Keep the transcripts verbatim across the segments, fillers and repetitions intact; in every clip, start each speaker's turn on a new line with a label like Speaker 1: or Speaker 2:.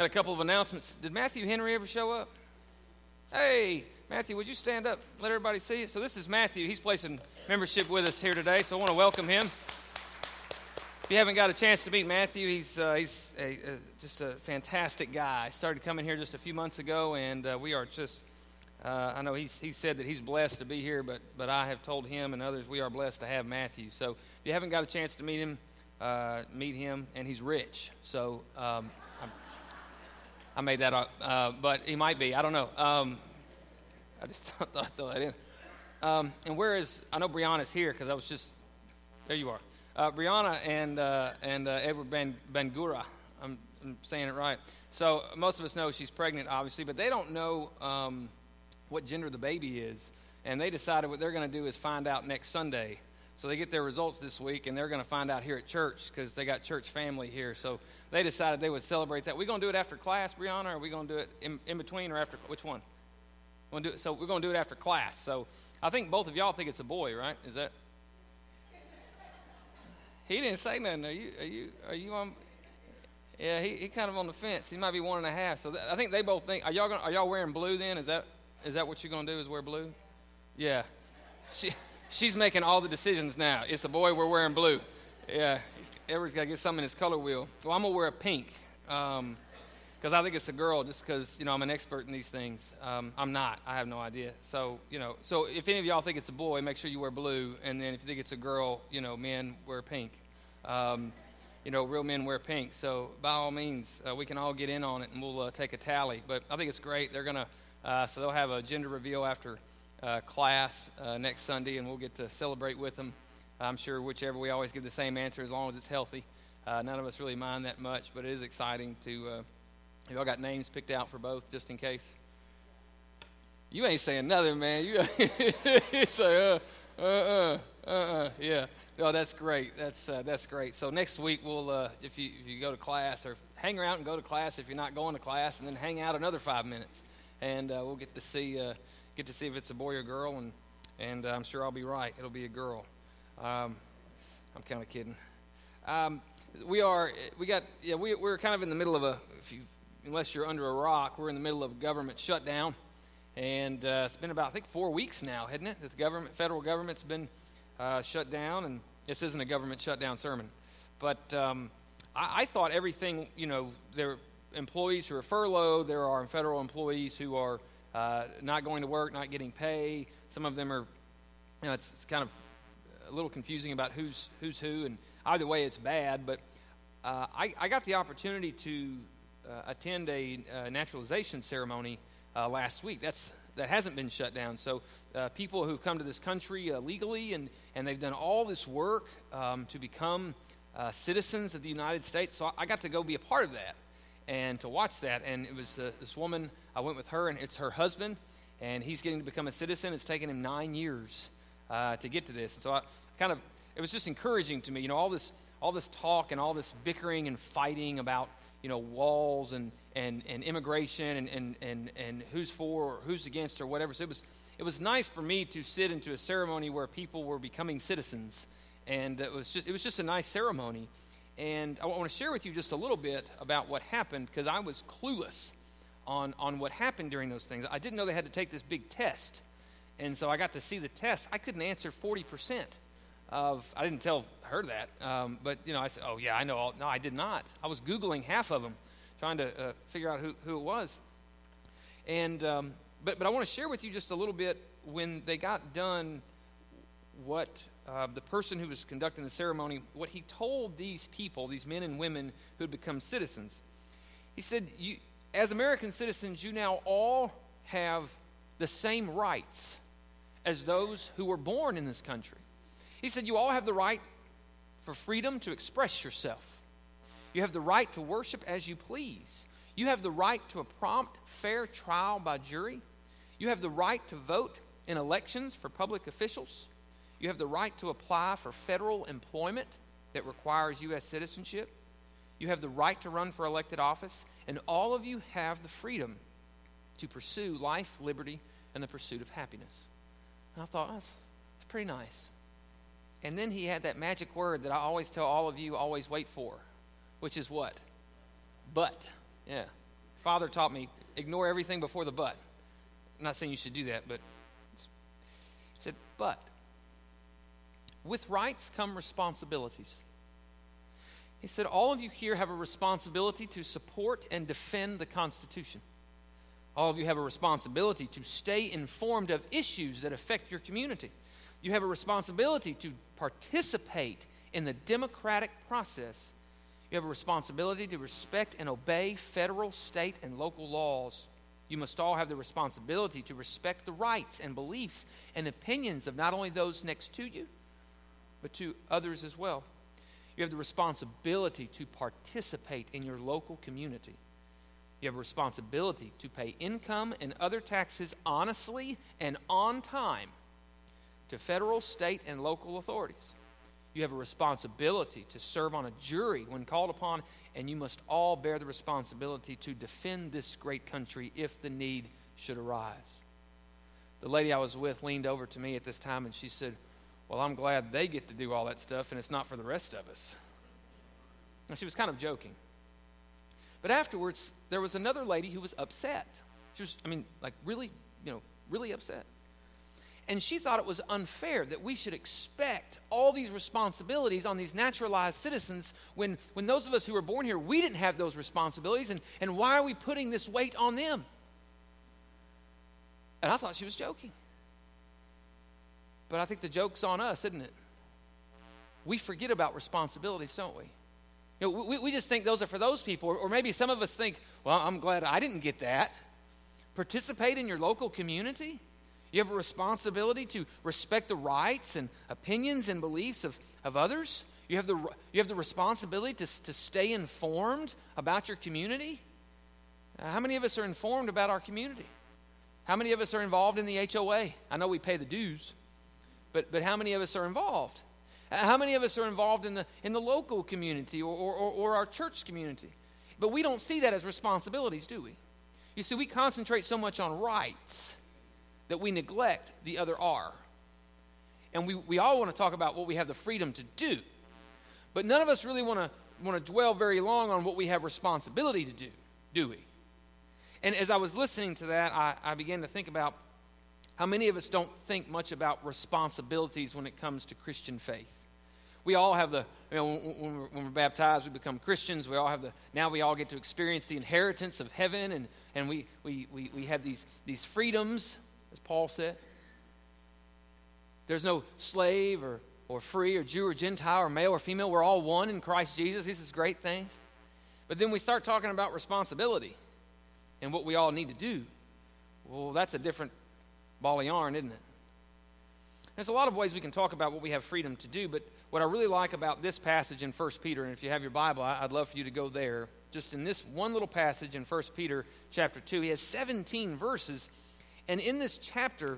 Speaker 1: Got a couple of announcements. Did Matthew Henry ever show up? Hey, Matthew, would you stand up? Let everybody see you. So this is Matthew. He's placing membership with us here today, so I want to welcome him. If you haven't got a chance to meet Matthew, he's uh, he's a, a, just a fantastic guy. Started coming here just a few months ago, and uh, we are just, uh, I know he's he said that he's blessed to be here, but, but I have told him and others we are blessed to have Matthew. So if you haven't got a chance to meet him, uh, meet him, and he's rich. So um, I, I made that up, uh, but he might be. I don't know. Um, I just thought I'd throw that in. Um, and where is, I know Brianna's here because I was just, there you are. Uh, Brianna and uh, and uh, Edward Ben Bangura, I'm, I'm saying it right. So most of us know she's pregnant, obviously, but they don't know um, what gender the baby is. And they decided what they're going to do is find out next Sunday. So they get their results this week, and they're going to find out here at church because they got church family here. So they decided they would celebrate that. We're going to do it after class, Brianna, or are we going to do it in, in between or after? Which one? We're gonna do it, so we're going to do it after class. So I think both of y'all think it's a boy, right? Is that? He didn't say nothing. Are you? Are you? Are you on? Yeah, he, he kind of on the fence. He might be one and a half. So th- I think they both think. Are y'all gonna, Are y'all wearing blue then? Is that is that what you're gonna do? Is wear blue? Yeah. She she's making all the decisions now. It's a boy. We're wearing blue. Yeah. Everybody's got to get something in his color wheel. Well, I'm gonna wear a pink because um, I think it's a girl. Just because you know I'm an expert in these things. Um, I'm not. I have no idea. So you know. So if any of y'all think it's a boy, make sure you wear blue. And then if you think it's a girl, you know, men wear pink. Um, you know, real men wear pink. So by all means, uh, we can all get in on it, and we'll uh, take a tally. But I think it's great. They're gonna, uh, so they'll have a gender reveal after uh, class uh, next Sunday, and we'll get to celebrate with them. I'm sure whichever, we always give the same answer as long as it's healthy. Uh, none of us really mind that much, but it is exciting to. Uh, have y'all got names picked out for both, just in case? You ain't saying nothing, man. You, you say, uh, uh, uh, uh, uh, yeah. No, that's great. That's uh, that's great. So next week we'll, uh, if you if you go to class or hang around and go to class if you're not going to class, and then hang out another five minutes, and uh, we'll get to see uh, get to see if it's a boy or girl, and and uh, I'm sure I'll be right. It'll be a girl. Um, I'm kind of kidding. Um, we are we got yeah we we're kind of in the middle of a if you unless you're under a rock, we're in the middle of a government shutdown, and uh, it's been about I think four weeks now, hasn't it? That the government, federal government's been Uh, shut down, and this isn't a government shutdown sermon, but um, I, I thought everything, you know, there are employees who are furloughed, there are federal employees who are uh, not going to work, not getting pay. Some of them are, you know, it's, it's kind of a little confusing about who's who's who, and either way it's bad, but uh, I, I got the opportunity to uh, attend a uh, naturalization ceremony uh, last week. That's that hasn't been shut down, so Uh, people who've come to this country uh, legally, and, and they've done all this work um, to become uh, citizens of the United States. So I got to go be a part of that and to watch that. And it was uh, this woman, I went with her, and it's her husband, and he's getting to become a citizen. It's taken him nine years uh, to get to this. And so I kind of, it was just encouraging to me, you know, all this all this talk and all this bickering and fighting about, you know, walls and, and, and immigration and, and, and, and who's for or who's against or whatever. So it was It was nice for me to sit into a ceremony where people were becoming citizens, and it was just it was just a nice ceremony. And I want to share with you just a little bit about what happened, because I was clueless on, on what happened during those things. I didn't know they had to take this big test, and so I got to see the test. I couldn't answer forty percent of, I didn't tell her that, um, but you know, I said, oh yeah, I know all. No, I did not. I was Googling half of them, trying to uh, figure out who, who it was. And um, But but I want to share with you just a little bit when they got done what uh, the person who was conducting the ceremony, what he told these people, these men and women who had become citizens. He said, you, as American citizens, you now all have the same rights as those who were born in this country. He said, you all have the right for freedom to express yourself. You have the right to worship as you please. You have the right to a prompt, fair trial by jury. You have the right to vote in elections for public officials. You have the right to apply for federal employment that requires U S citizenship. You have the right to run for elected office. And all of you have the freedom to pursue life, liberty, and the pursuit of happiness. And I thought, that's, that's pretty nice. And then he had that magic word that I always tell all of you, always wait for, which is what? But. Yeah. father taught me, ignore everything before the but. I'm not saying you should do that, but he said, but with rights come responsibilities. He said, all of you here have a responsibility to support and defend the Constitution. All of you have a responsibility to stay informed of issues that affect your community. You have a responsibility to participate in the democratic process. You have a responsibility to respect and obey federal, state, and local laws. You must all have the responsibility to respect the rights and beliefs and opinions of not only those next to you, but to others as well. You have the responsibility to participate in your local community. You have a responsibility to pay income and other taxes honestly and on time to federal, state, and local authorities. You have a responsibility to serve on a jury when called upon, and you must all bear the responsibility to defend this great country if the need should arise. The lady I was with leaned over to me at this time, and she said, well, I'm glad they get to do all that stuff, and it's not for the rest of us. And she was kind of joking. But afterwards, there was another lady who was upset. She was, I mean, like really, you know, really upset. And she thought it was unfair that we should expect all these responsibilities on these naturalized citizens when, when those of us who were born here, we didn't have those responsibilities. And, and why are we putting this weight on them? And I thought she was joking. But I think the joke's on us, isn't it? We forget about responsibilities, don't we? You know, we, we just think those are for those people. Or, or maybe some of us think, well, I'm glad I didn't get that. Participate in your local community. You have a responsibility to respect the rights and opinions and beliefs of, of others. You have the you have the responsibility to, to stay informed about your community. Uh, how many of us are informed about our community? How many of us are involved in the H O A? I know we pay the dues, but but how many of us are involved? Uh, how many of us are involved in the in the local community or, or, or, or our church community? But we don't see that as responsibilities, do we? You see, we concentrate so much on rights that we neglect the other R. And we, we all want to talk about what we have the freedom to do. But none of us really want to want to dwell very long on what we have responsibility to do, do we? And as I was listening to that, I, I began to think about how many of us don't think much about responsibilities when it comes to Christian faith. We all have the, you know, when we're, when we're baptized, we become Christians. We all have the, now we all get to experience the inheritance of heaven, and, and we, we, we, we have these, these freedoms, as Paul said. There's no slave or, or free or Jew or Gentile or male or female. We're all one in Christ Jesus. These are great things. But then we start talking about responsibility and what we all need to do. Well, that's a different ball of yarn, isn't it? There's a lot of ways we can talk about what we have freedom to do, but what I really like about this passage in First Peter, and if you have your Bible, I'd love for you to go there. Just in this one little passage in First Peter chapter two, he has seventeen verses, and in this chapter,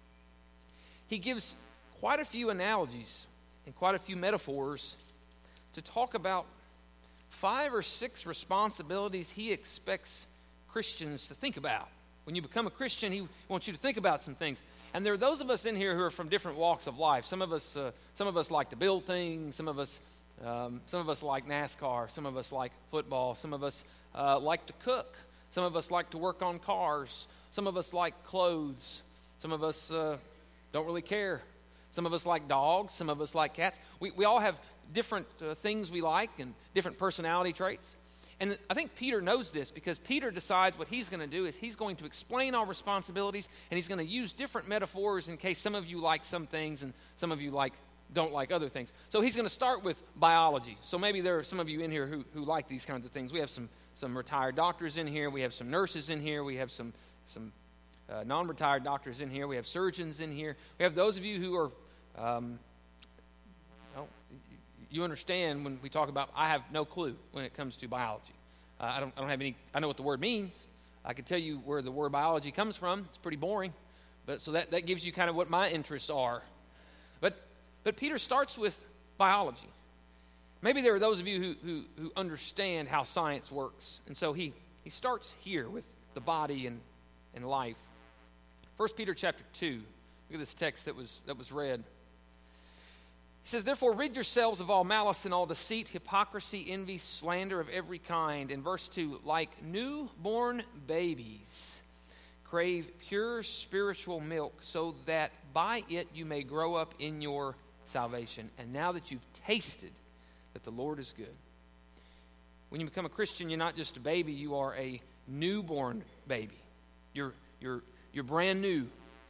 Speaker 1: he gives quite a few analogies and quite a few metaphors to talk about five or six responsibilities he expects Christians to think about. When you become a Christian, he wants you to think about some things. And there are those of us in here who are from different walks of life. Some of us, uh, some of us like to build things. Some of us, um, some of us like NASCAR. Some of us like football. Some of us uh, like to cook. Some of us like to work on cars. Some of us like clothes. Some of us uh, don't really care. Some of us like dogs. Some of us like cats. We we all have different uh, things we like and different personality traits. And I think Peter knows this because Peter decides what he's going to do is he's going to explain our responsibilities, and he's going to use different metaphors in case some of you like some things and some of you like don't like other things. So he's going to start with biology. So maybe there are some of you in here who, who like these kinds of things. We have some some retired doctors in here. We have some nurses in here. We have some some uh, non-retired doctors in here. We have surgeons in here. We have those of you who are, um, well, you understand when we talk about, I have no clue when it comes to biology. Uh, I don't I don't have any, I know what the word means. I can tell you where the word biology comes from. It's pretty boring. But so that, that gives you kind of what my interests are. But but Peter starts with biology. Maybe there are those of you who, who, who understand how science works. And so he, he starts here with the body and, and life. First Peter chapter two. Look at this text that was that was read. He He says, therefore, rid yourselves of all malice and all deceit, hypocrisy, envy, slander of every kind. In verse two, like newborn babies, crave pure spiritual milk, so that by it you may grow up in your salvation. And now that you've tasted that the Lord is good. When you become a Christian, you're not just a baby, you are a newborn baby. You're, you're, you're brand new.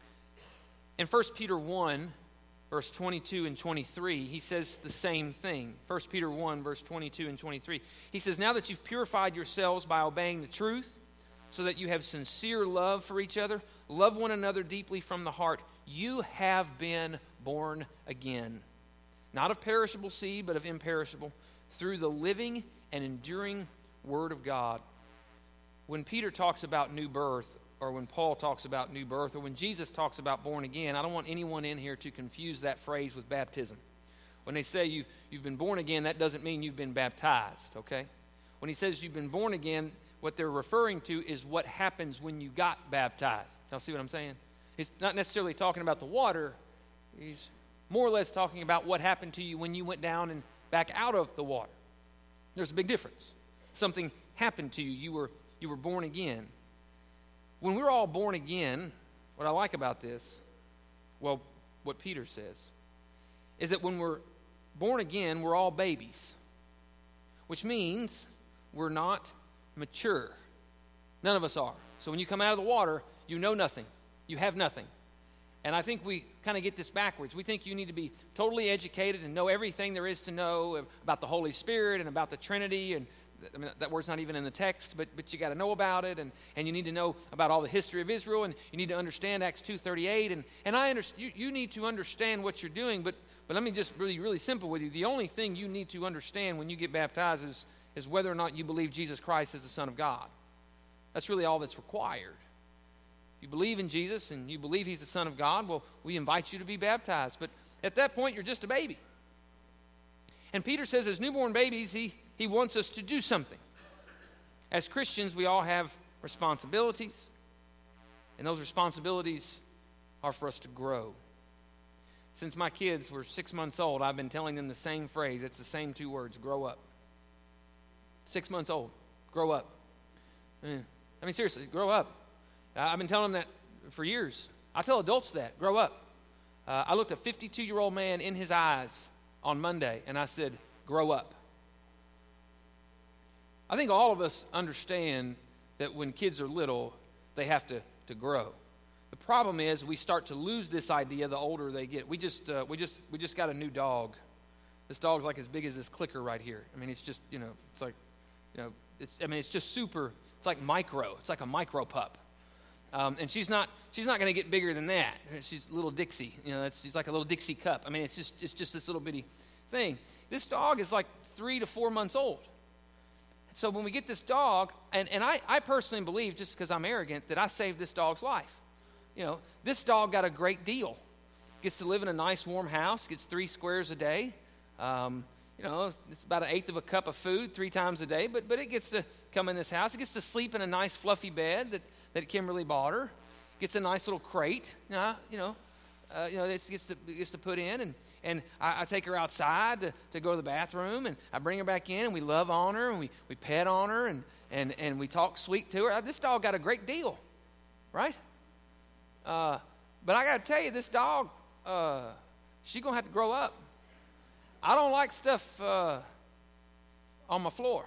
Speaker 1: In First Peter one, verse twenty-two and twenty-three, he says the same thing. First Peter one, verse twenty-two and twenty-three. He says, now that you've purified yourselves by obeying the truth, so that you have sincere love for each other, love one another deeply from the heart, you have been born again. Not of perishable seed, but of imperishable, through the living and enduring Word of God. When Peter talks about new birth, or when Paul talks about new birth, or when Jesus talks about born again, I don't want anyone in here to confuse that phrase with baptism. When they say you, you've been born again, that doesn't mean you've been baptized, okay? When he says you've been born again, what they're referring to is what happens when you got baptized. Y'all see what I'm saying? He's not necessarily talking about the water. He's more or less talking about what happened to you when you went down and back out of the water. There's a big difference. Something happened to you. You were, you were born again. When we're all born again, what I like about this, well, what Peter says, is that when we're born again, we're all babies, which means we're not mature. None of us are. So when you come out of the water, you know nothing. You have nothing. And I think we kind of get this backwards. We think you need to be totally educated and know everything there is to know about the Holy Spirit and about the Trinity. And I mean, that word's not even in the text, but but you got to know about it, and, and you need to know about all the history of Israel, and you need to understand Acts two thirty-eight. And and I understand you, you need to understand what you're doing, but but let me just really really simple with you. The only thing you need to understand when you get baptized is is whether or not you believe Jesus Christ is the Son of God. That's really all that's required. You believe in Jesus and you believe He's the Son of God, well, we invite you to be baptized. But at that point, you're just a baby. And Peter says, as newborn babies, he, he wants us to do something. As Christians, we all have responsibilities, and those responsibilities are for us to grow. Since my kids were six months old, I've been telling them the same phrase. It's the same two words, grow up. Six months old, grow up. I mean, seriously, grow up. I've been telling them that for years. I tell adults that, grow up. Uh, I looked a fifty-two-year-old man in his eyes on Monday, and I said, grow up. I think all of us understand that when kids are little, they have to, to grow. The problem is we start to lose this idea the older they get. We just uh, we just we just got a new dog. This dog's like as big as this clicker right here. I mean, it's just, you know, it's like, you know, it's I mean, it's just super. It's like micro. It's like a micro pup. Um, and she's not she's not going to get bigger than that. She's a little Dixie. You know, that's, she's like a little Dixie cup. I mean, it's just it's just this little bitty thing. This dog is like three to four months old. So when we get this dog, and, and I, I personally believe, just because I'm arrogant, that I saved this dog's life. You know, this dog got a great deal. Gets to live in a nice warm house, gets three squares a day. Um, you know, it's about an eighth of a cup of food three times a day, but but it gets to come in this house. It gets to sleep in a nice fluffy bed that, that Kimberly bought her. Gets a nice little crate, you know, you know, uh, you know, it gets to, gets to put in, and, and I, I take her outside to, to go to the bathroom, and I bring her back in, and we love on her, and we, we pet on her, and, and, and we talk sweet to her. This dog got a great deal, right? Uh, but I got to tell you, this dog, uh, she's going to have to grow up. I don't like stuff uh, on my floor.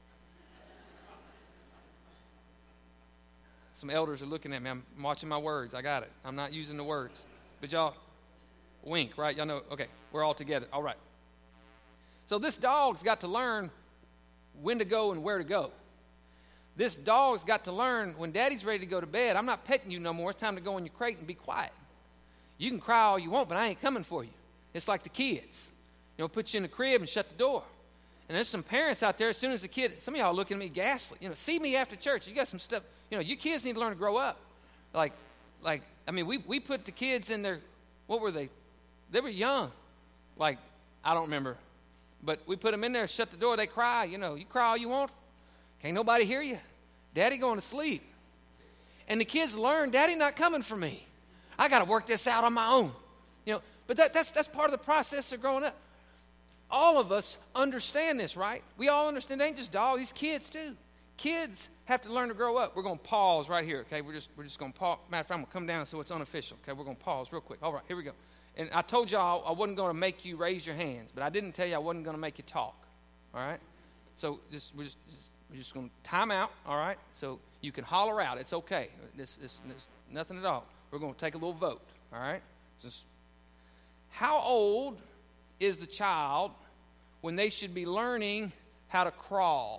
Speaker 1: Some elders are looking at me. I'm watching my words. I got it. I'm not using the words. But y'all wink, right? Y'all know, okay, we're all together. All right. So this dog's got to learn when to go and where to go. This dog's got to learn when daddy's ready to go to bed, I'm not petting you no more. It's time to go in your crate and be quiet. You can cry all you want, but I ain't coming for you. It's like the kids. You know, put you in the crib and shut the door. And there's some parents out there, as soon as the kid, some of y'all looking at me ghastly. You know, see me after church. You got some stuff. You know, you kids need to learn to grow up. Like, like I mean, we, we put the kids in their, what were they? They were young. Like, I don't remember. But we put them in there, shut the door, they cry. You know, you cry all you want. Can't nobody hear you. Daddy going to sleep. And the kids learn, Daddy not coming for me. I got to work this out on my own. You know, but that, that's that's part of the process of growing up. all of us understand this, right? We all understand. It ain't just dogs, these kids too. Kids have to learn to grow up. We're going to pause right here, okay? We're just we're just going to pause. Matter of fact, I'm going to come down so it's unofficial, okay? We're going to pause real quick. All right, here we go. And I told y'all I wasn't going to make you raise your hands, but I didn't tell you I wasn't going to make you talk, all right? So just we're just, just we're just going to time out, all right? So you can holler out. It's okay. This this, this nothing at all. We're going to take a little vote, all right? Just, how old is the child when they should be learning how to crawl?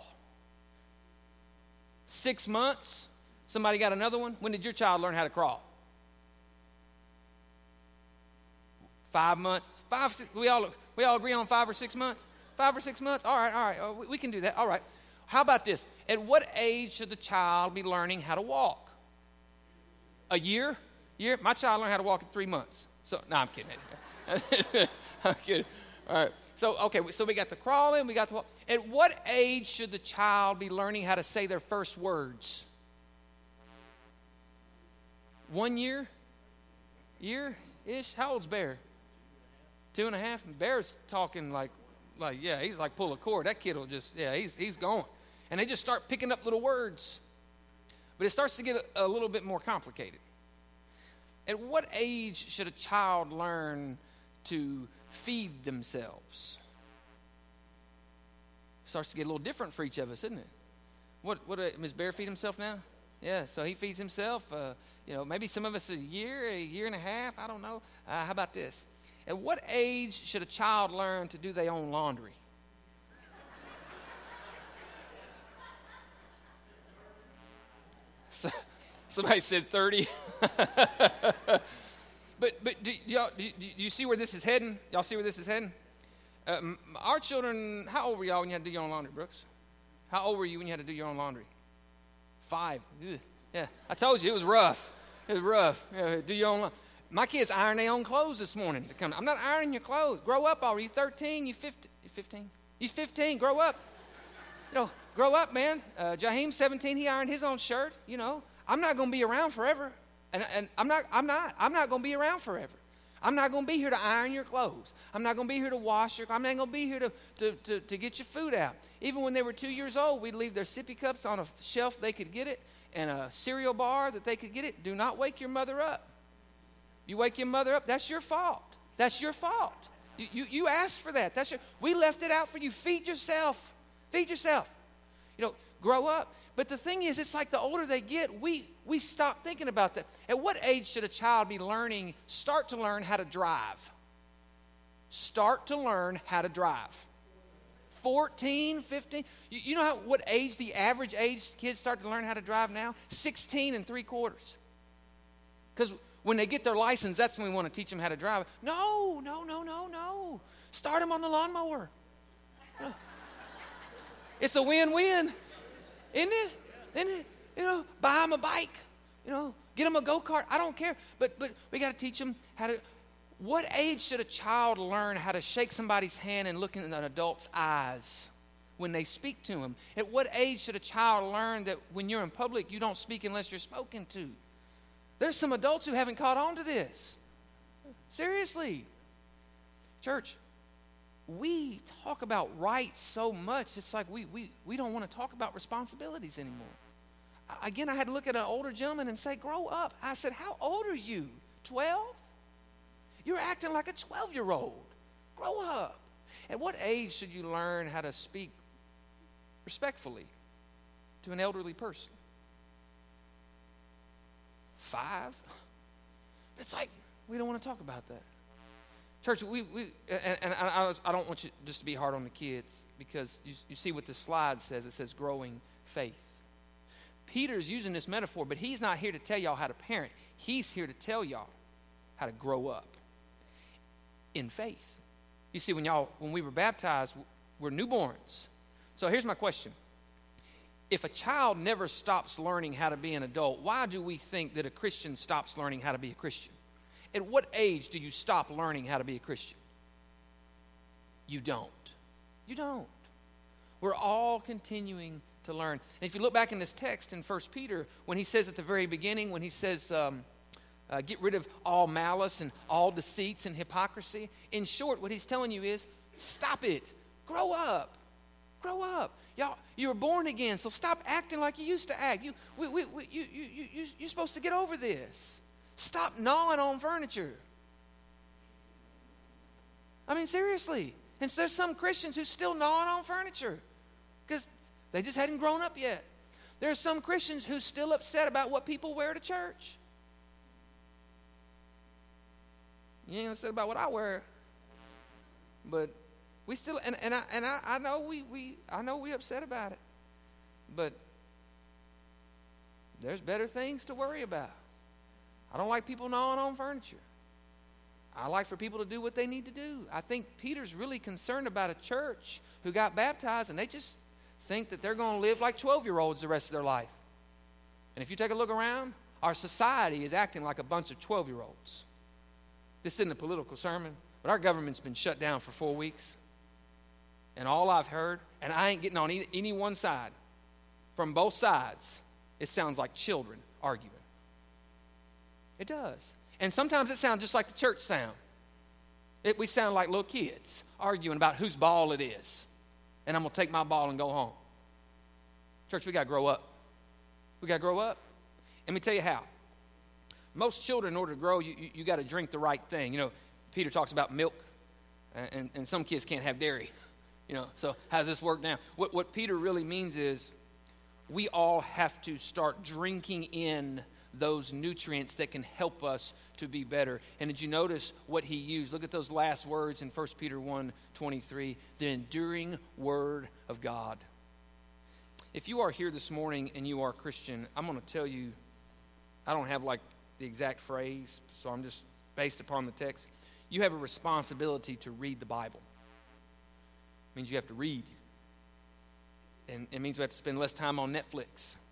Speaker 1: Six months? Somebody got another one? When did your child learn how to crawl? Five months? Five, six, we all we all agree on five or six months? Five or six months? All right, all right. Oh, we, we can do that. All right. How about this? At what age should the child be learning how to walk? A year? Year? My child learned how to walk at three months. So, no, I'm kidding. I'm kidding. All right. So, okay, so we got the crawling, we got the walk. At what age should the child be learning how to say their first words? One year? Year-ish? How old's Bear? Two and a half? Bear's talking like, like yeah, he's like pull a cord. That kid will just, yeah, he's he's going. And they just start picking up little words. But it starts to get a, a little bit more complicated. At what age should a child learn to feed themselves? Starts to get a little different for each of us, isn't it? What what uh, Miz Bear feed himself now? Yeah, so he feeds himself. Uh, you know, maybe some of us a year, a year and a half. I don't know. Uh, how about this? At what age should a child learn to do their own laundry? So, somebody said thirty. But but do y'all do you see where this is heading? Y'all see where this is heading? Um, our children, how old were y'all when you had to do your own laundry, Brooks? How old were you when you had to do your own laundry? Five. Ugh. Yeah, I told you it was rough. It was rough. Yeah, do your own laundry. My kids iron their own clothes this morning. To come. I'm not ironing your clothes. Grow up already. You thirteen. You fifteen. You fifteen. He's fifteen. Grow up. You know, grow up, man. Uh, Jaheim's seventeen. He ironed his own shirt. You know, I'm not going to be around forever. And, and I'm not, I'm not, I'm not going to be around forever. I'm not going to be here to iron your clothes. I'm not going to be here to wash your, I'm not going to be here to, to, to, to get your food out. Even when they were two years old, we'd leave their sippy cups on a shelf they could get it, and a cereal bar that they could get it. Do not wake your mother up. You wake your mother up, that's your fault. That's your fault. You, you, you asked for that. That's your, we left it out for you. Feed yourself. Feed yourself. You know, grow up. But the thing is, it's like the older they get, we, we stop thinking about that. At what age should a child be learning, start to learn how to drive? Start to learn how to drive. fourteen, fifteen. You, you know how, what age, the average age kids start to learn how to drive now? sixteen and three quarters. Because when they get their license, that's when we want to teach them how to drive. No, no, no, no, no. Start them on the lawnmower. It's a win-win. Isn't it? Isn't it? You know, buy them a bike. You know, get them a go-kart. I don't care. But but we got to teach them how to. What age should a child learn how to shake somebody's hand and look in an adult's eyes when they speak to him? At what age should a child learn that when you're in public, you don't speak unless you're spoken to? There's some adults who haven't caught on to this. Seriously. Church, we talk about rights so much, it's like we, we, we don't want to talk about responsibilities anymore. I, again, I had to look at an older gentleman and say, grow up. I said, how old are you? twelve? You're acting like a twelve-year-old. Grow up. At what age should you learn how to speak respectfully to an elderly person? Five? It's like, we don't want to talk about that. Church, we, we and, and I, I don't want you just to be hard on the kids, because you, you see what this slide says. It says growing faith. Peter's using this metaphor, but he's not here to tell y'all how to parent. He's here to tell y'all how to grow up in faith. You see, when y'all, when we were baptized, we're newborns. So here's my question. If a child never stops learning how to be an adult, why do we think that a Christian stops learning how to be a Christian? At what age do you stop learning how to be a Christian? You don't. You don't. We're all continuing to learn. And if you look back in this text in First Peter, when he says at the very beginning, when he says, um, uh, get rid of all malice and all deceits and hypocrisy, in short, what he's telling you is, Stop it. Grow up. Grow up. Y'all, you were born again, so stop acting like you used to act. You, we, we, we, you, you, you, you, you're supposed to get over this. Stop gnawing on furniture. I mean, seriously. And there's some Christians who still gnawing on furniture because they just hadn't grown up yet. There are some Christians who still upset about what people wear to church. You ain't upset about what I wear, but we still and, and I and I, I know we, we I know we upset about it, but there's better things to worry about. I don't like people gnawing on furniture. I like for people to do what they need to do. I think Peter's really concerned about a church who got baptized and they just think that they're going to live like twelve-year-olds the rest of their life. And if you take a look around, our society is acting like a bunch of twelve-year-olds. This isn't a political sermon, but our government's been shut down for four weeks. And all I've heard, and I ain't getting on any, any one side, from both sides, it sounds like children arguing. It does. And sometimes it sounds just like the church sound. It, we sound like little kids arguing about whose ball it is. And I'm going to take my ball and go home. Church, we got to grow up. We got to grow up. Let me tell you how. Most children, in order to grow, you, you, you got to drink the right thing. You know, Peter talks about milk, and, and some kids can't have dairy. You know, so how does this work now? What, what Peter really means is we all have to start drinking in those nutrients that can help us to be better. And did you notice what he used? Look at those last words in First Peter one twenty-three, the enduring word of God. If you are here this morning and you are a Christian, I'm going to tell you, I don't have like the exact phrase, so I'm just based upon the text. You have a responsibility to read the Bible. It means you have to read. And it means we have to spend less time on Netflix.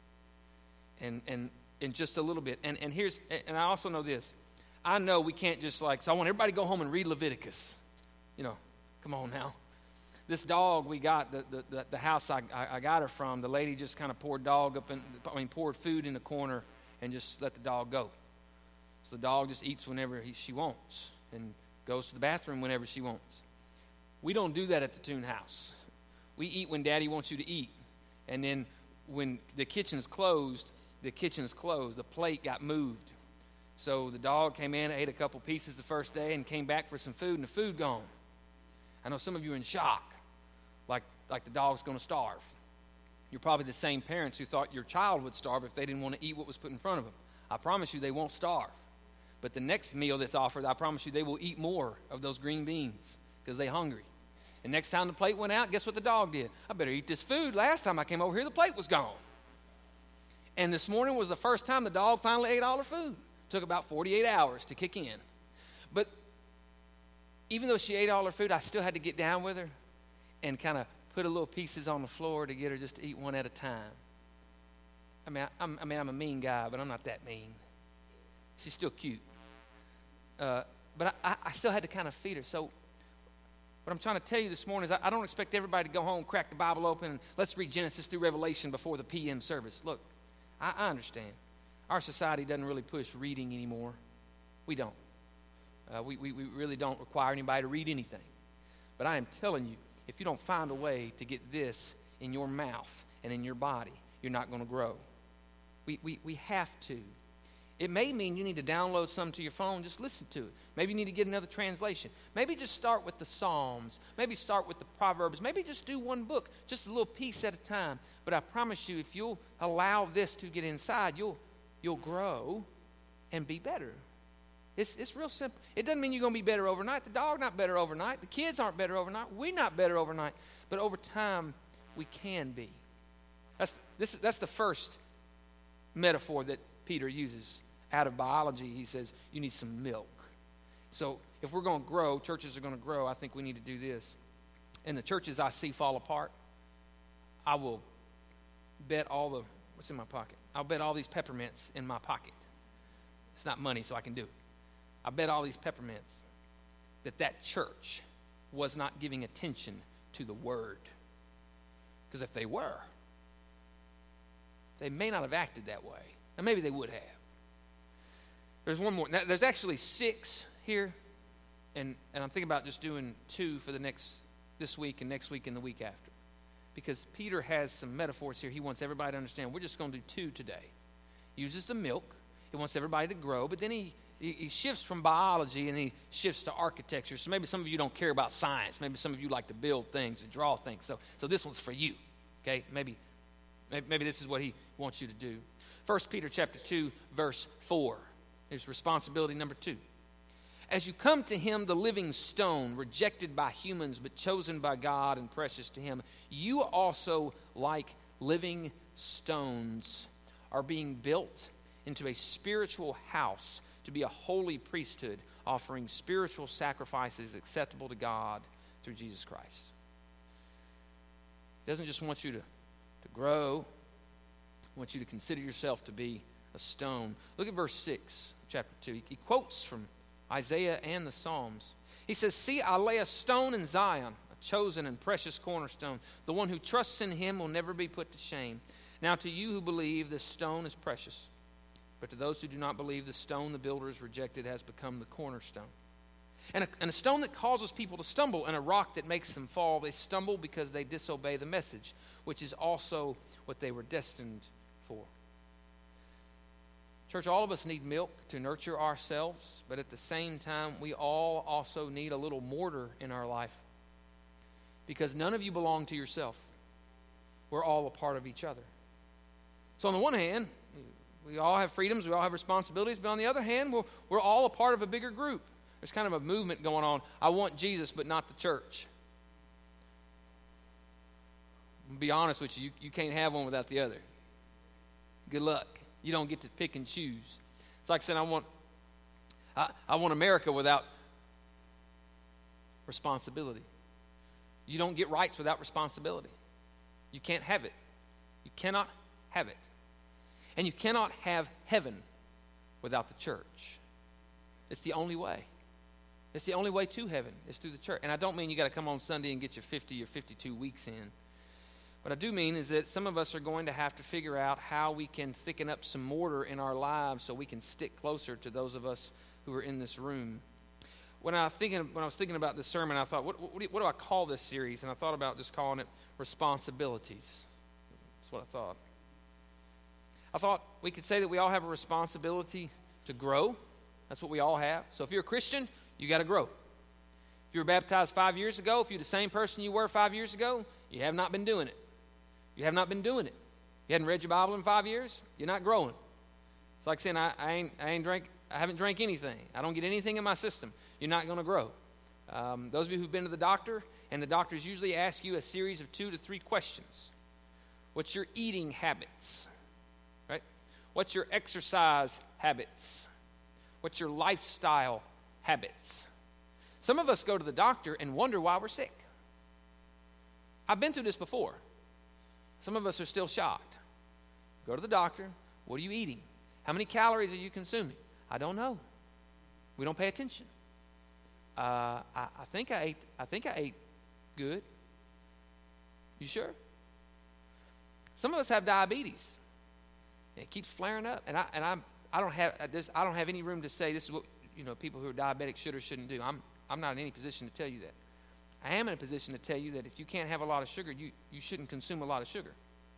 Speaker 1: And and in just a little bit. And and here's and I also know this. I know we can't just like, so I want everybody to go home and read Leviticus. You know, come on now. This dog we got, the the, the, the house I, I, I got her from, the lady just kind of poured dog up in, I mean, poured food in the corner and just let the dog go. So the dog just eats whenever he, she wants and goes to the bathroom whenever she wants. We don't do that at the Toon house. We eat when Daddy wants you to eat. And then when the kitchen is closed, the kitchen is closed. The plate got moved. So the dog came in, ate a couple pieces the first day, and came back for some food, and the food gone. I know some of you are in shock, like, like the dog's going to starve. You're probably the same parents who thought your child would starve if they didn't want to eat what was put in front of them. I promise you they won't starve. But the next meal that's offered, I promise you they will eat more of those green beans because they're hungry. And next time the plate went out, guess what the dog did? I better eat this food. Last time I came over here, the plate was gone. And this morning was the first time the dog finally ate all her food. Took about forty-eight hours to kick in. But even though she ate all her food, I still had to get down with her and kind of put a little pieces on the floor to get her just to eat one at a time. I mean, I, I'm, I mean, I'm a mean guy, but I'm not that mean. She's still cute. Uh, but I, I still had to kind of feed her. So what I'm trying to tell you this morning is I, I don't expect everybody to go home, crack the Bible open, and let's read Genesis through Revelation before the P M service. Look, I, I understand. Our society doesn't really push reading anymore. We don't. Uh, we, we, we really don't require anybody to read anything. But I am telling you, if you don't find a way to get this in your mouth and in your body, you're not going to grow. We, we, we have to. It may mean you need to download some to your phone, just listen to it. Maybe you need to get another translation. Maybe just start with the Psalms. Maybe start with the Proverbs. Maybe just do one book, just a little piece at a time. But I promise you, if you'll allow this to get inside, you'll you'll grow and be better. It's it's real simple. It doesn't mean you're going to be better overnight. The dog not better overnight. The kids aren't better overnight. We're not better overnight. But over time, we can be. That's this. That's the first metaphor that Peter uses. Out of biology, he says, you need some milk. So if we're going to grow, churches are going to grow, I think we need to do this. And the churches I see fall apart, I will bet all the, what's in my pocket? I'll bet all these peppermints in my pocket. It's not money, so I can do it. I bet all these peppermints that that church was not giving attention to the word. Because if they were, they may not have acted that way. Now, maybe they would have. There's one more. Now, there's actually six here, and, and I'm thinking about just doing two for the next this week and next week and the week after. Because Peter has some metaphors here he wants everybody to understand. We're just going to do two today. He uses the milk. He wants everybody to grow. But then he, he, he shifts from biology and he shifts to architecture. So maybe some of you don't care about science. Maybe some of you like to build things and draw things. So, so this one's for you. Okay? Maybe, maybe, maybe this is what he wants you to do. First Peter chapter two, verse four. Is responsibility number two. As you come to him, the living stone, rejected by humans but chosen by God and precious to him, you also, like living stones, are being built into a spiritual house to be a holy priesthood, offering spiritual sacrifices acceptable to God through Jesus Christ. He doesn't just want you to, to grow. He wants you to consider yourself to be a stone. Look at verse six, chapter two. He, he quotes from Isaiah and the Psalms. He says, see, I lay a stone in Zion, a chosen and precious cornerstone. The one who trusts in him will never be put to shame. Now to you who believe, this stone is precious. But to those who do not believe, the stone the builders rejected has become the cornerstone. And a, and a stone that causes people to stumble, and a rock that makes them fall. They stumble because they disobey the message, which is also what they were destined for. Church, all of us need milk to nurture ourselves, but at the same time, we all also need a little mortar in our life. Because none of you belong to yourself. We're all a part of each other. So on the one hand, we all have freedoms, we all have responsibilities, but on the other hand, we're, we're all a part of a bigger group. There's kind of a movement going on. I want Jesus, but not the church. I'll be honest with you, you, you can't have one without the other. Good luck. You don't get to pick and choose. It's like saying I want I, I want America without responsibility. You don't get rights without responsibility. You can't have it. You cannot have it. And you cannot have heaven without the church. It's the only way. It's the only way to heaven is through the church. And I don't mean you got to come on Sunday and get your fifty or fifty-two weeks in. What I do mean is that some of us are going to have to figure out how we can thicken up some mortar in our lives so we can stick closer to those of us who are in this room. When I, thinking, when I was thinking about this sermon, I thought, what, what, do you, what do I call this series? And I thought about just calling it Responsibilities. That's what I thought. I thought we could say that we all have a responsibility to grow. That's what we all have. So if you're a Christian, you got to grow. If you were baptized five years ago, if you're the same person you were five years ago, you have not been doing it. You have not been doing it. You hadn't read your Bible in five years, you're not growing. It's like saying, I, I ain't, I ain't drank, I haven't drank anything. I don't get anything in my system. You're not going to grow. Um, those of you who've been to the doctor, and the doctors usually ask you a series of two to three questions. What's your eating habits? Right? What's your exercise habits? What's your lifestyle habits? Some of us go to the doctor and wonder why we're sick. I've been through this before. Some of us are still shocked. Go to the doctor. What are you eating? How many calories are you consuming? I don't know. We don't pay attention. Uh, I, I think I ate. I think I ate good. You sure? Some of us have diabetes. It keeps flaring up, and I and I'm I don't have this. I don't have any room to say this is what you know people who are diabetic should or shouldn't do. I'm I'm not in any position to tell you that. I am in a position to tell you that if you can't have a lot of sugar, you, you shouldn't consume a lot of sugar.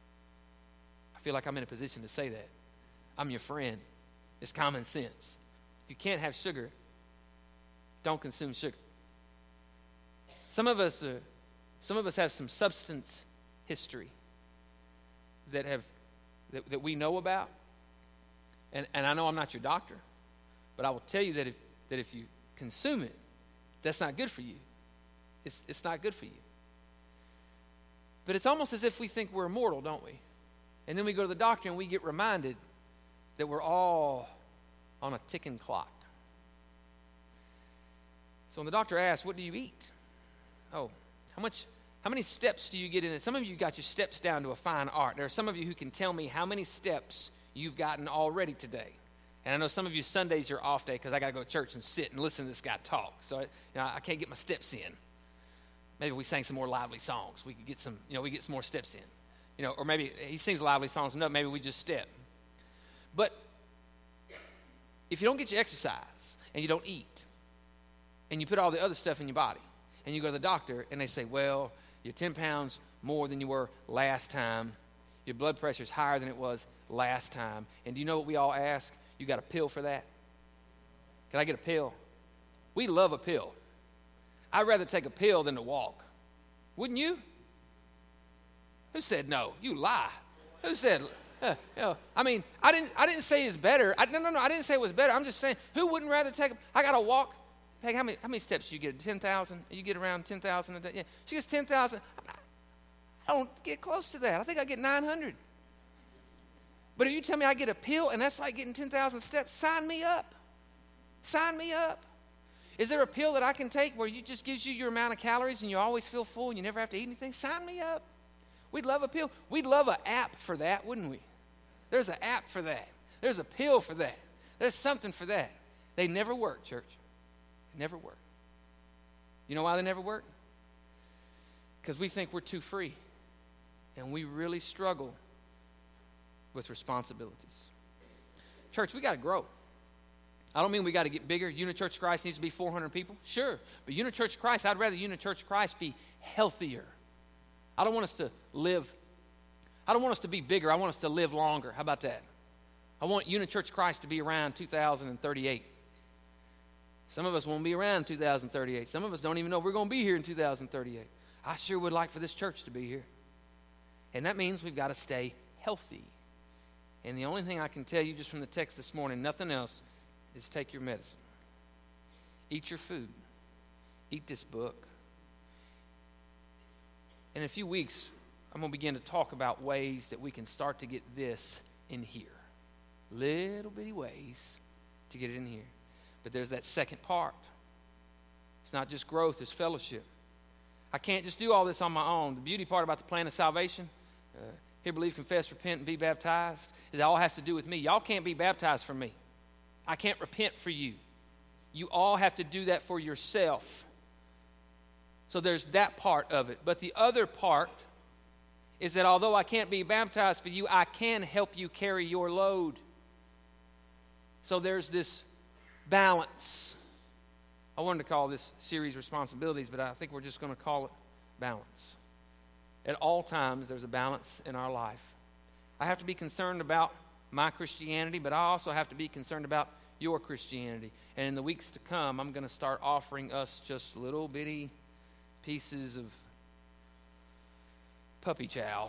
Speaker 1: I feel like I'm in a position to say that. I'm your friend. It's common sense. If you can't have sugar, don't consume sugar. Some of us are, some of us have some substance history that have that, that we know about. And, and I know I'm not your doctor, but I will tell you that if that if you consume it, that's not good for you. It's, it's not good for you. But it's almost as if we think we're immortal, don't we? And then we go to the doctor and we get reminded that we're all on a ticking clock. So when the doctor asks, what do you eat? Oh, how much, how many steps do you get in it? Some of you got your steps down to a fine art. There are some of you who can tell me how many steps you've gotten already today. And I know some of you Sundays are off day because I got to go to church and sit and listen to this guy talk. So you know, I can't get my steps in. Maybe we sang some more lively songs. We could get some, you know, we get some more steps in. You know, or maybe he sings lively songs enough, maybe we just step. But if you don't get your exercise and you don't eat and you put all the other stuff in your body and you go to the doctor, and they say, well, you're ten pounds more than you were last time. Your blood pressure is higher than it was last time. And do you know what we all ask? You got a pill for that? Can I get a pill? We love a pill. I'd rather take a pill than to walk. Wouldn't you? Who said no? You lie. Who said, uh, you know, I mean, I didn't I didn't say it's better. I, no, no, no, I didn't say it was better. I'm just saying, who wouldn't rather take a, I got to walk. Hey, how many how many steps do you get? ten thousand? You get around ten thousand a day? Yeah. She gets ten thousand. I don't get close to that. I think I get nine hundred. But if you tell me I get a pill and that's like getting ten thousand steps, sign me up. Sign me up. Is there a pill that I can take where it just gives you your amount of calories and you always feel full and you never have to eat anything? Sign me up. We'd love a pill. We'd love an app for that, wouldn't we? There's an app for that. There's a pill for that. There's something for that. They never work, church. They never work. You know why they never work? Because we think we're too free. And we really struggle with responsibilities. Church, we got to grow. I don't mean we got to get bigger. Unit Church of Christ needs to be four hundred people. Sure. But Unit Church of Christ, I'd rather Unit Church of Christ be healthier. I don't want us to live, I don't want us to be bigger. I want us to live longer. How about that? I want Unit Church of Christ to be around two thousand thirty-eight. Some of us won't be around in two thousand thirty-eight. Some of us don't even know we're going to be here in two thousand thirty-eight. I sure would like for this church to be here. And that means we've got to stay healthy. And the only thing I can tell you just from the text this morning, nothing else, is take your medicine. Eat your food. Eat this book. In a few weeks, I'm going to begin to talk about ways that we can start to get this in here. Little bitty ways to get it in here. But there's that second part. It's not just growth, it's fellowship. I can't just do all this on my own. The beauty part about the plan of salvation, uh, hear, believe, confess, repent, and be baptized, is it all has to do with me. Y'all can't be baptized for me. I can't repent for you. You all have to do that for yourself. So there's that part of it. But the other part is that although I can't be baptized for you, I can help you carry your load. So there's this balance. I wanted to call this series Responsibilities, but I think we're just going to call it balance. At all times, there's a balance in our life. I have to be concerned about my Christianity, but I also have to be concerned about your Christianity. And in the weeks to come, I'm going to start offering us just little bitty pieces of puppy chow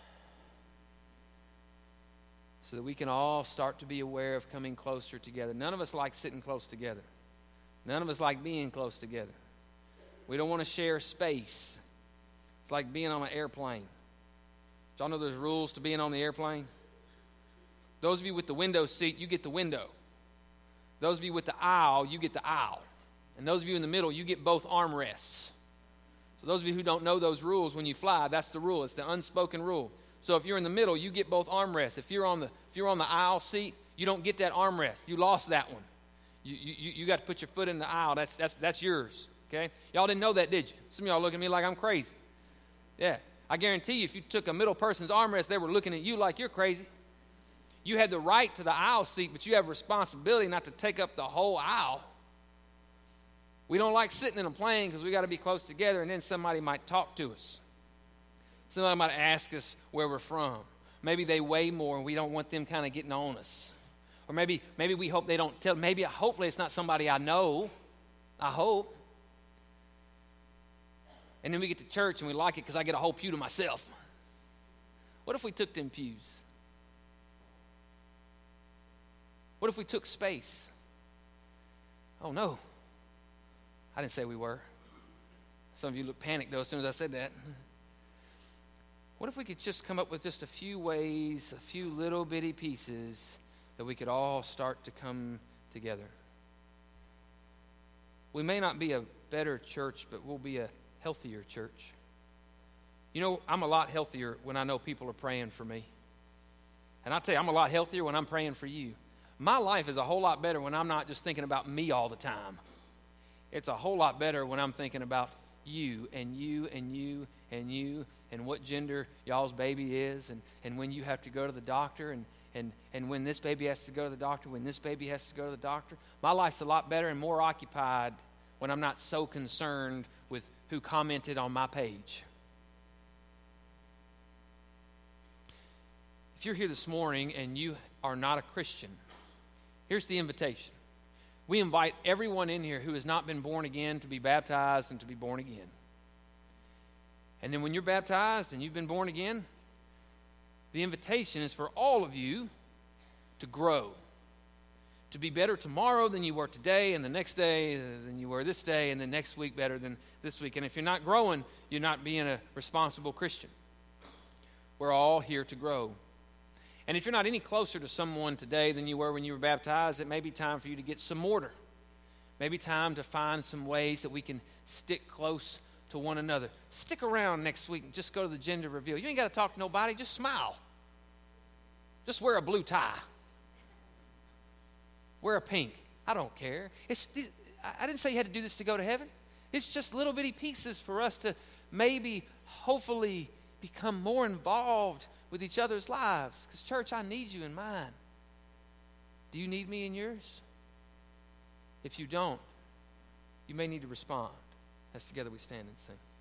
Speaker 1: so that we can all start to be aware of coming closer together. None of us like sitting close together. None of us like being close together. We don't want to share space. It's like being on an airplane. Did y'all know there's rules to being on the airplane? Those of you with the window seat, you get the window. Those of you with the aisle, you get the aisle. And those of you in the middle, you get both armrests. So those of you who don't know those rules when you fly, that's the rule. It's the unspoken rule. So if you're in the middle, you get both armrests. If you're on the if you're on the aisle seat, you don't get that armrest. You lost that one. You you you got to put your foot in the aisle. That's that's that's yours. Okay? Y'all didn't know that, did you? Some of y'all looking at me like I'm crazy. Yeah. I guarantee you, if you took a middle person's armrest, they were looking at you like you're crazy. You had the right to the aisle seat, but you have a responsibility not to take up the whole aisle. We don't like sitting in a plane because we got to be close together, and then somebody might talk to us. Somebody might ask us where we're from. Maybe they weigh more, and we don't want them kind of getting on us. Or maybe maybe we hope they don't tell. Maybe, hopefully, it's not somebody I know. I hope. And then we get to church, and we like it because I get a whole pew to myself. What if we took them pews? What if we took space? Oh, no. I didn't say we were. Some of you look panicked, though, as soon as I said that. What if we could just come up with just a few ways, a few little bitty pieces that we could all start to come together? We may not be a better church, but we'll be a healthier church. You know, I'm a lot healthier when I know people are praying for me. And I'll tell you, I'm a lot healthier when I'm praying for you. My life is a whole lot better when I'm not just thinking about me all the time. It's a whole lot better when I'm thinking about you and you and you and you and what gender y'all's baby is and, and when you have to go to the doctor and, and, and when this baby has to go to the doctor, when this baby has to go to the doctor. My life's a lot better and more occupied when I'm not so concerned with who commented on my page. If you're here this morning and you are not a Christian, here's the invitation. We invite everyone in here who has not been born again to be baptized and to be born again. And then when you're baptized and you've been born again, the invitation is for all of you to grow, to be better tomorrow than you were today, and the next day than you were this day, and the next week better than this week. And if you're not growing, you're not being a responsible Christian. We're all here to grow. And if you're not any closer to someone today than you were when you were baptized, it may be time for you to get some mortar. Maybe time to find some ways that we can stick close to one another. Stick around next week and just go to the gender reveal. You ain't got to talk to nobody. Just smile. Just wear a blue tie. Wear a pink. I don't care. It's, I didn't say you had to do this to go to heaven. It's just little bitty pieces for us to maybe, hopefully, become more involved with each other's lives. Because, church, I need you in mine. Do you need me in yours? If you don't, you may need to respond. As together we stand and sing.